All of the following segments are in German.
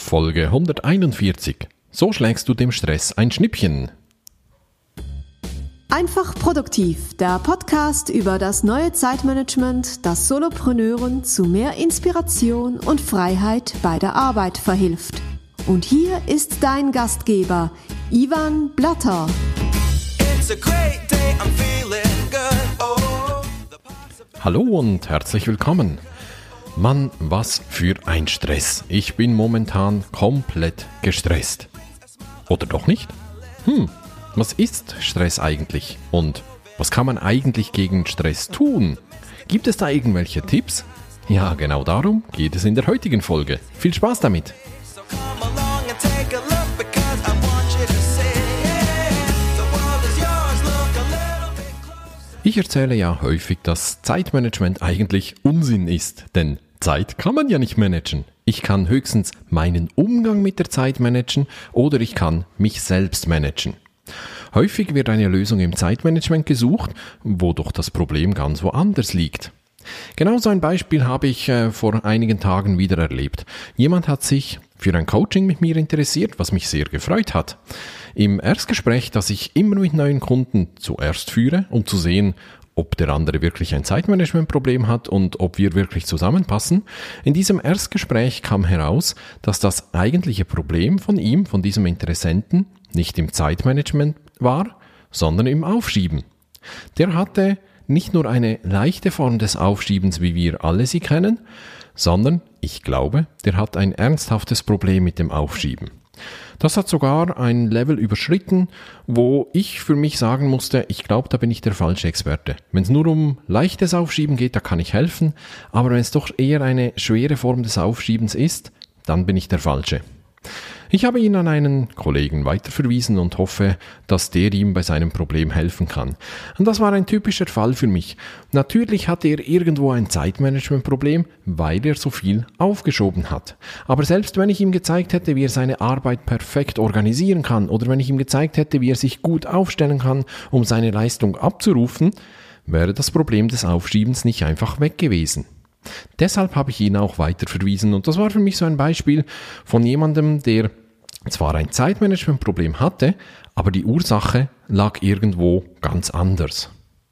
Folge 141. So schlägst du dem Stress ein Schnippchen. Einfach produktiv, der Podcast über das neue Zeitmanagement, das Solopreneuren zu mehr Inspiration und Freiheit bei der Arbeit verhilft. Und hier ist dein Gastgeber, Ivan Blatter. Hallo und herzlich willkommen. Mann, was für ein Stress. Ich bin momentan komplett gestresst. Oder doch nicht? Was ist Stress eigentlich? Und was kann man eigentlich gegen Stress tun? Gibt es da irgendwelche Tipps? Ja, genau darum geht es in der heutigen Folge. Viel Spaß damit! Ich erzähle ja häufig, dass Zeitmanagement eigentlich Unsinn ist, denn Zeit kann man ja nicht managen. Ich kann höchstens meinen Umgang mit der Zeit managen oder ich kann mich selbst managen. Häufig wird eine Lösung im Zeitmanagement gesucht, wo doch das Problem ganz woanders liegt. Genau so ein Beispiel habe ich vor einigen Tagen wieder erlebt. Jemand hat sich für ein Coaching mit mir interessiert, was mich sehr gefreut hat. Im Erstgespräch, das ich immer mit neuen Kunden zuerst führe, um zu sehen, ob der andere wirklich ein Zeitmanagementproblem hat und ob wir wirklich zusammenpassen. In diesem Erstgespräch kam heraus, dass das eigentliche Problem von ihm, von diesem Interessenten, nicht im Zeitmanagement war, sondern im Aufschieben. Der hatte nicht nur eine leichte Form des Aufschiebens, wie wir alle sie kennen, sondern, ich glaube, der hat ein ernsthaftes Problem mit dem Aufschieben. Das hat sogar ein Level überschritten, wo ich für mich sagen musste, ich glaube, da bin ich der falsche Experte. Wenn es nur um leichtes Aufschieben geht, da kann ich helfen, aber wenn es doch eher eine schwere Form des Aufschiebens ist, dann bin ich der Falsche. Ich habe ihn an einen Kollegen weiterverwiesen und hoffe, dass der ihm bei seinem Problem helfen kann. Und das war ein typischer Fall für mich. Natürlich hatte er irgendwo ein Zeitmanagementproblem, weil er so viel aufgeschoben hat. Aber selbst wenn ich ihm gezeigt hätte, wie er seine Arbeit perfekt organisieren kann oder wenn ich ihm gezeigt hätte, wie er sich gut aufstellen kann, um seine Leistung abzurufen, wäre das Problem des Aufschiebens nicht einfach weg gewesen. Deshalb habe ich ihn auch weiterverwiesen und das war für mich so ein Beispiel von jemandem, der zwar ein Zeitmanagementproblem hatte, aber die Ursache lag irgendwo ganz anders.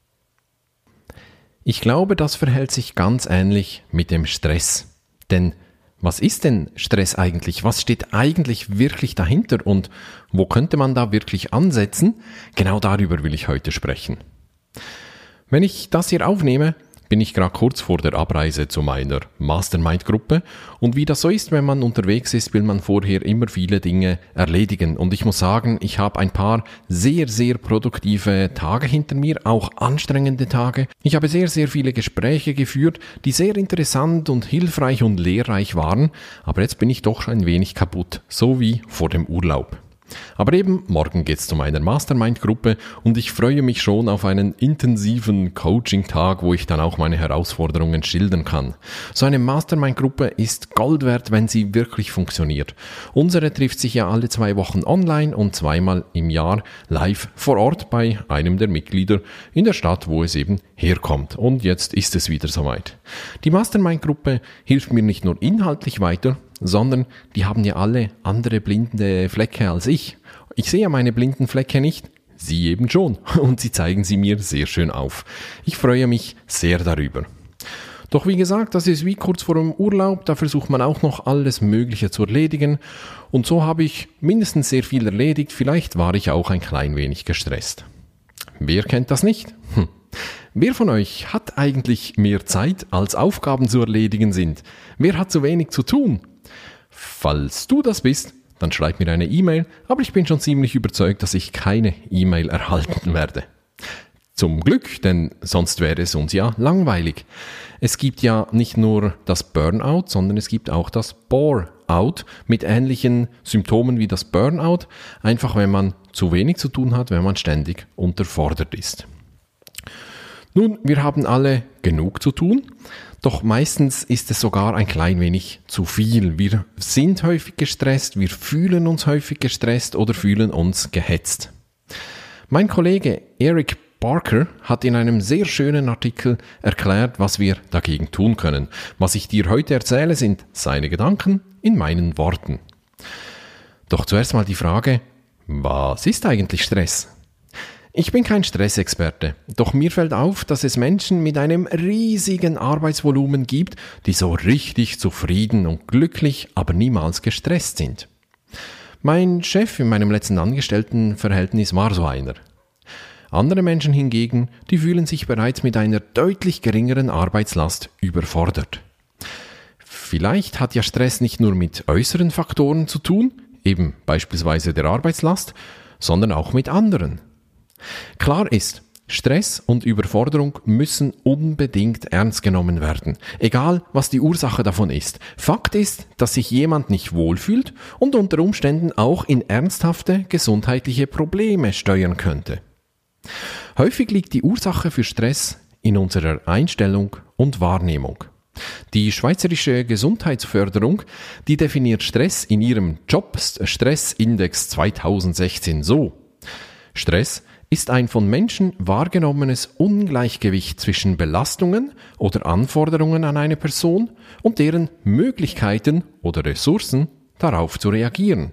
Ich glaube, das verhält sich ganz ähnlich mit dem Stress. Denn was ist denn Stress eigentlich? Was steht eigentlich wirklich dahinter und wo könnte man da wirklich ansetzen? Genau darüber will ich heute sprechen. Wenn ich das hier aufnehme, bin ich gerade kurz vor der Abreise zu meiner Mastermind-Gruppe und wie das so ist, wenn man unterwegs ist, will man vorher immer viele Dinge erledigen und ich muss sagen, ich habe ein paar sehr, sehr produktive Tage hinter mir, auch anstrengende Tage. Ich habe sehr, sehr viele Gespräche geführt, die sehr interessant und hilfreich und lehrreich waren, aber jetzt bin ich doch ein wenig kaputt, so wie vor dem Urlaub. Aber eben, morgen geht's zu meiner Mastermind-Gruppe und ich freue mich schon auf einen intensiven Coaching-Tag, wo ich dann auch meine Herausforderungen schildern kann. So eine Mastermind-Gruppe ist Gold wert, wenn sie wirklich funktioniert. Unsere trifft sich ja alle 2 Wochen online und 2-mal im Jahr live vor Ort bei einem der Mitglieder in der Stadt, wo es eben herkommt. Und jetzt ist es wieder soweit. Die Mastermind-Gruppe hilft mir nicht nur inhaltlich weiter, sondern die haben ja alle andere blinde Flecke als ich. Ich sehe ja meine blinden Flecke nicht, sie eben schon und sie zeigen sie mir sehr schön auf. Ich freue mich sehr darüber. Doch wie gesagt, das ist wie kurz vor dem Urlaub, da versucht man auch noch alles Mögliche zu erledigen und so habe ich mindestens sehr viel erledigt, vielleicht war ich auch ein klein wenig gestresst. Wer kennt das nicht? Wer von euch hat eigentlich mehr Zeit, als Aufgaben zu erledigen sind? Wer hat zu wenig zu tun? Falls du das bist, dann schreib mir eine E-Mail, aber ich bin schon ziemlich überzeugt, dass ich keine E-Mail erhalten werde. Zum Glück, denn sonst wäre es uns ja langweilig. Es gibt ja nicht nur das Burnout, sondern es gibt auch das Bore-out mit ähnlichen Symptomen wie das Burnout, einfach wenn man zu wenig zu tun hat, wenn man ständig unterfordert ist. Nun, wir haben alle genug zu tun, doch meistens ist es sogar ein klein wenig zu viel. Wir sind häufig gestresst, wir fühlen uns häufig gestresst oder fühlen uns gehetzt. Mein Kollege Eric Barker hat in einem sehr schönen Artikel erklärt, was wir dagegen tun können. Was ich dir heute erzähle, sind seine Gedanken in meinen Worten. Doch zuerst mal die Frage, was ist eigentlich Stress? Ich bin kein Stressexperte, doch mir fällt auf, dass es Menschen mit einem riesigen Arbeitsvolumen gibt, die so richtig zufrieden und glücklich, aber niemals gestresst sind. Mein Chef in meinem letzten Angestelltenverhältnis war so einer. Andere Menschen hingegen, die fühlen sich bereits mit einer deutlich geringeren Arbeitslast überfordert. Vielleicht hat ja Stress nicht nur mit äußeren Faktoren zu tun, eben beispielsweise der Arbeitslast, sondern auch mit anderen. Klar ist, Stress und Überforderung müssen unbedingt ernst genommen werden, egal was die Ursache davon ist. Fakt ist, dass sich jemand nicht wohlfühlt und unter Umständen auch in ernsthafte gesundheitliche Probleme steuern könnte. Häufig liegt die Ursache für Stress in unserer Einstellung und Wahrnehmung. Die Schweizerische Gesundheitsförderung, die definiert Stress in ihrem Job-Stress-Index 2016 so: Stress ist ein von Menschen wahrgenommenes Ungleichgewicht zwischen Belastungen oder Anforderungen an eine Person und deren Möglichkeiten oder Ressourcen, darauf zu reagieren.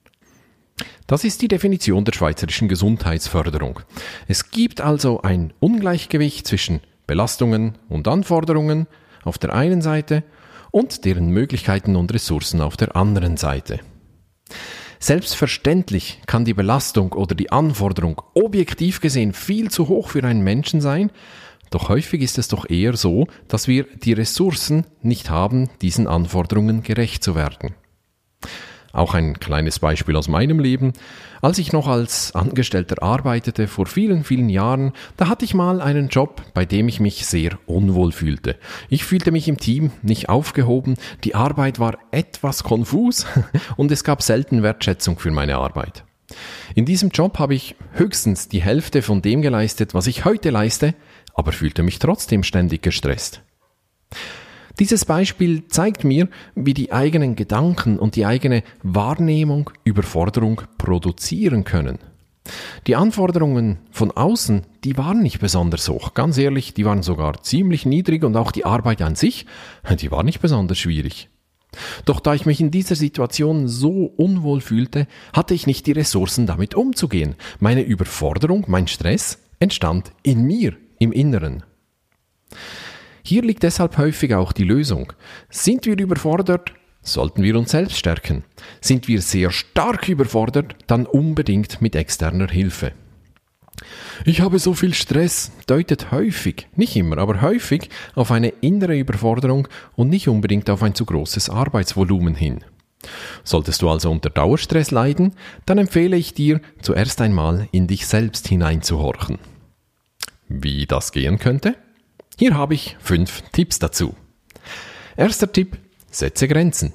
Das ist die Definition der Schweizerischen Gesundheitsförderung. Es gibt also ein Ungleichgewicht zwischen Belastungen und Anforderungen auf der einen Seite und deren Möglichkeiten und Ressourcen auf der anderen Seite. Selbstverständlich kann die Belastung oder die Anforderung objektiv gesehen viel zu hoch für einen Menschen sein, doch häufig ist es doch eher so, dass wir die Ressourcen nicht haben, diesen Anforderungen gerecht zu werden. Auch ein kleines Beispiel aus meinem Leben. Als ich noch als Angestellter arbeitete, vor vielen, vielen Jahren, da hatte ich mal einen Job, bei dem ich mich sehr unwohl fühlte. Ich fühlte mich im Team nicht aufgehoben, die Arbeit war etwas konfus und es gab selten Wertschätzung für meine Arbeit. In diesem Job habe ich höchstens die Hälfte von dem geleistet, was ich heute leiste, aber fühlte mich trotzdem ständig gestresst. Dieses Beispiel zeigt mir, wie die eigenen Gedanken und die eigene Wahrnehmung Überforderung produzieren können. Die Anforderungen von außen, die waren nicht besonders hoch. Ganz ehrlich, die waren sogar ziemlich niedrig und auch die Arbeit an sich, die war nicht besonders schwierig. Doch da ich mich in dieser Situation so unwohl fühlte, hatte ich nicht die Ressourcen, damit umzugehen. Meine Überforderung, mein Stress entstand in mir, im Inneren. Hier liegt deshalb häufig auch die Lösung. Sind wir überfordert, sollten wir uns selbst stärken. Sind wir sehr stark überfordert, dann unbedingt mit externer Hilfe. Ich habe so viel Stress, deutet häufig, nicht immer, aber häufig auf eine innere Überforderung und nicht unbedingt auf ein zu großes Arbeitsvolumen hin. Solltest du also unter Dauerstress leiden, dann empfehle ich dir, zuerst einmal in dich selbst hineinzuhorchen. Wie das gehen könnte? Hier habe ich 5 Tipps dazu. Erster Tipp: Setze Grenzen.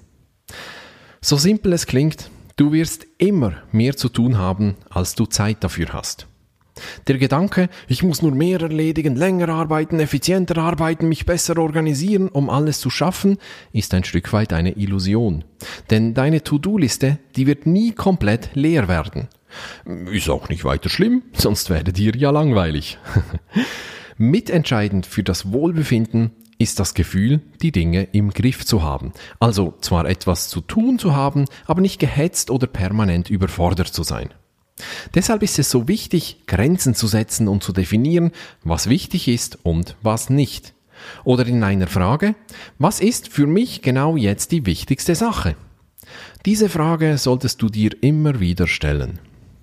So simpel es klingt, du wirst immer mehr zu tun haben, als du Zeit dafür hast. Der Gedanke, ich muss nur mehr erledigen, länger arbeiten, effizienter arbeiten, mich besser organisieren, um alles zu schaffen, ist ein Stück weit eine Illusion. Denn deine To-Do-Liste, die wird nie komplett leer werden. Ist auch nicht weiter schlimm, sonst wäre dir ja langweilig. Mitentscheidend für das Wohlbefinden ist das Gefühl, die Dinge im Griff zu haben. Also zwar etwas zu tun zu haben, aber nicht gehetzt oder permanent überfordert zu sein. Deshalb ist es so wichtig, Grenzen zu setzen und zu definieren, was wichtig ist und was nicht. Oder in einer Frage, was ist für mich genau jetzt die wichtigste Sache? Diese Frage solltest du dir immer wieder stellen.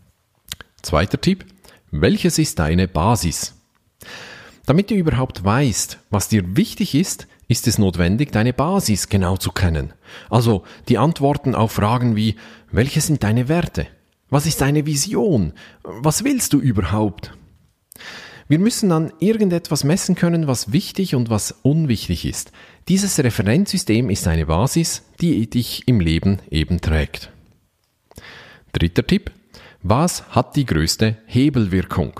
Zweiter Tipp: Welches ist deine Basis? Damit du überhaupt weißt, was dir wichtig ist, ist es notwendig, deine Basis genau zu kennen. Also die Antworten auf Fragen wie: Welche sind deine Werte? Was ist deine Vision? Was willst du überhaupt? Wir müssen an irgendetwas messen können, was wichtig und was unwichtig ist. Dieses Referenzsystem ist eine Basis, die dich im Leben eben trägt. Dritter Tipp: Was hat die größte Hebelwirkung?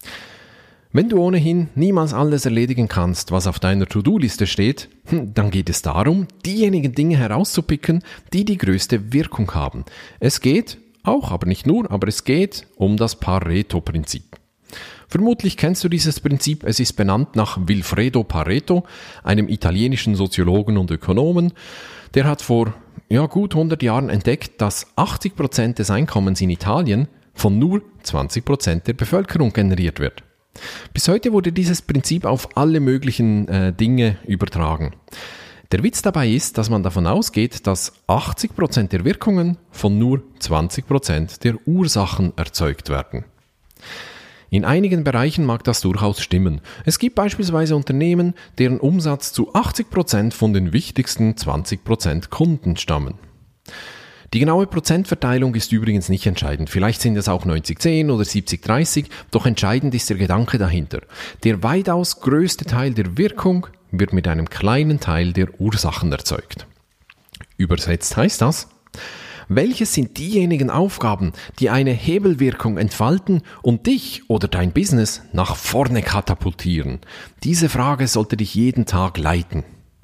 Wenn du ohnehin niemals alles erledigen kannst, was auf deiner To-Do-Liste steht, dann geht es darum, diejenigen Dinge herauszupicken, die die größte Wirkung haben. Es geht auch, aber nicht nur, aber es geht um das Pareto-Prinzip. Vermutlich kennst du dieses Prinzip, es ist benannt nach Vilfredo Pareto, einem italienischen Soziologen und Ökonomen. Der hat vor gut 100 Jahren entdeckt, dass 80% des Einkommens in Italien von nur 20% der Bevölkerung generiert wird. Bis heute wurde dieses Prinzip auf alle möglichen Dinge übertragen. Der Witz dabei ist, dass man davon ausgeht, dass 80% der Wirkungen von nur 20% der Ursachen erzeugt werden. In einigen Bereichen mag das durchaus stimmen. Es gibt beispielsweise Unternehmen, deren Umsatz zu 80% von den wichtigsten 20% Kunden stammen. Die genaue Prozentverteilung ist übrigens nicht entscheidend. Vielleicht sind es auch 90-10 oder 70-30, doch entscheidend ist der Gedanke dahinter. Der weitaus größte Teil der Wirkung wird mit einem kleinen Teil der Ursachen erzeugt. Übersetzt heißt das: Welches sind diejenigen Aufgaben, die eine Hebelwirkung entfalten und dich oder dein Business nach vorne katapultieren? Diese Frage sollte dich jeden Tag leiten.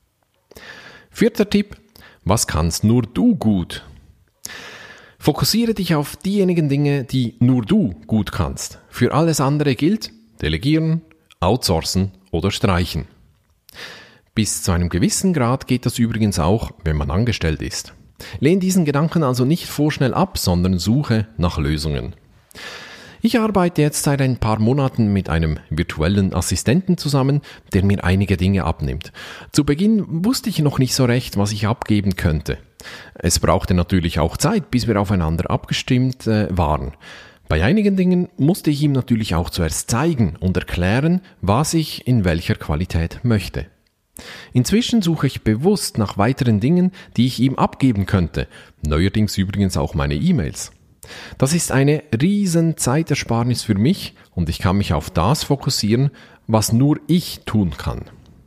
4. Tipp: Was kannst nur du gut? Fokussiere dich auf diejenigen Dinge, die nur du gut kannst. Für alles andere gilt: Delegieren, outsourcen oder streichen. Bis zu einem gewissen Grad geht das übrigens auch, wenn man angestellt ist. Lehn diesen Gedanken also nicht vorschnell ab, sondern suche nach Lösungen. Ich arbeite jetzt seit ein paar Monaten mit einem virtuellen Assistenten zusammen, der mir einige Dinge abnimmt. Zu Beginn wusste ich noch nicht so recht, was ich abgeben könnte. Es brauchte natürlich auch Zeit, bis wir aufeinander abgestimmt waren. Bei einigen Dingen musste ich ihm natürlich auch zuerst zeigen und erklären, was ich in welcher Qualität möchte. Inzwischen suche ich bewusst nach weiteren Dingen, die ich ihm abgeben könnte, neuerdings übrigens auch meine E-Mails. Das ist eine riesen Zeitersparnis für mich und ich kann mich auf das fokussieren, was nur ich tun kann.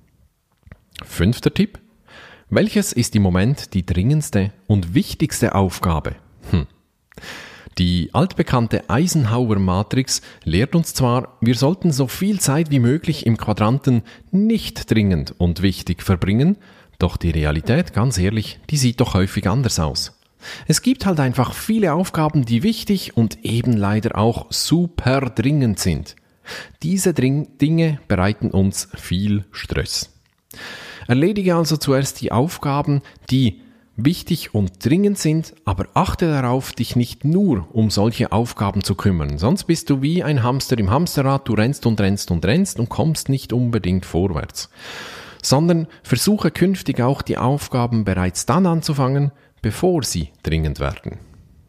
5. Tipp: Welches ist im Moment die dringendste und wichtigste Aufgabe? Die altbekannte Eisenhower-Matrix lehrt uns zwar, wir sollten so viel Zeit wie möglich im Quadranten nicht dringend und wichtig verbringen, doch die Realität, ganz ehrlich, die sieht doch häufig anders aus. Es gibt halt einfach viele Aufgaben, die wichtig und eben leider auch super dringend sind. Diese Dinge bereiten uns viel Stress. Erledige also zuerst die Aufgaben, die wichtig und dringend sind, aber achte darauf, dich nicht nur um solche Aufgaben zu kümmern. Sonst bist du wie ein Hamster im Hamsterrad, du rennst und rennst und rennst und kommst nicht unbedingt vorwärts. Sondern versuche künftig auch die Aufgaben bereits dann anzufangen, bevor sie dringend werden.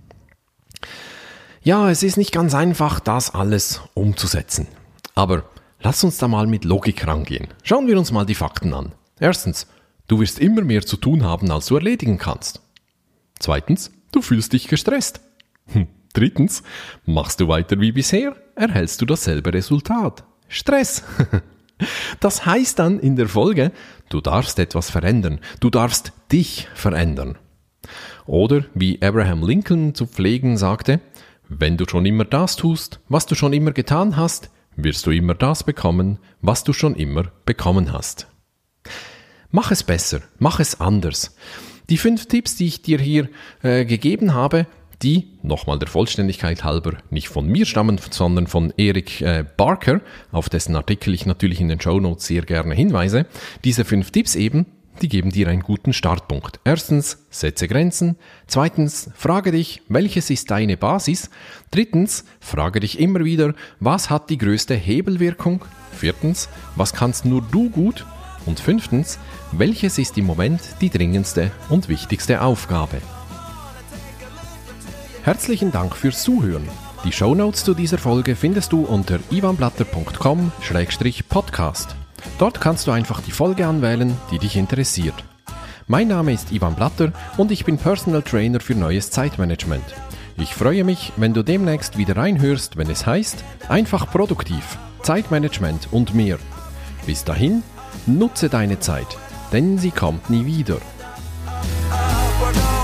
Ja, es ist nicht ganz einfach, das alles umzusetzen. Aber lass uns da mal mit Logik rangehen. Schauen wir uns mal die Fakten an. Erstens: Du wirst immer mehr zu tun haben, als du erledigen kannst. 2. Du fühlst dich gestresst. 3. Machst du weiter wie bisher, erhältst du dasselbe Resultat. Stress. Das heißt dann in der Folge, du darfst etwas verändern. Du darfst dich verändern. Oder wie Abraham Lincoln zu pflegen sagte: Wenn du schon immer das tust, was du schon immer getan hast, wirst du immer das bekommen, was du schon immer bekommen hast. Mach es besser, mach es anders. Die 5 Tipps, die ich dir hier gegeben habe, die, nochmal der Vollständigkeit halber, nicht von mir stammen, sondern von Eric Barker, auf dessen Artikel ich natürlich in den Shownotes sehr gerne hinweise. Diese 5 Tipps eben, die geben dir einen guten Startpunkt. 1. Setze Grenzen. 2. Frage dich, welches ist deine Basis? 3. Frage dich immer wieder, was hat die größte Hebelwirkung? 4. Was kannst nur du gut? Und 5. Welches ist im Moment die dringendste und wichtigste Aufgabe? Herzlichen Dank fürs Zuhören. Die Shownotes zu dieser Folge findest du unter ivanblatter.com/podcast. Dort kannst du einfach die Folge anwählen, die dich interessiert. Mein Name ist Ivan Blatter und ich bin Personal Trainer für neues Zeitmanagement. Ich freue mich, wenn du demnächst wieder reinhörst, wenn es heißt, einfach produktiv, Zeitmanagement und mehr. Bis dahin, nutze deine Zeit, denn sie kommt nie wieder.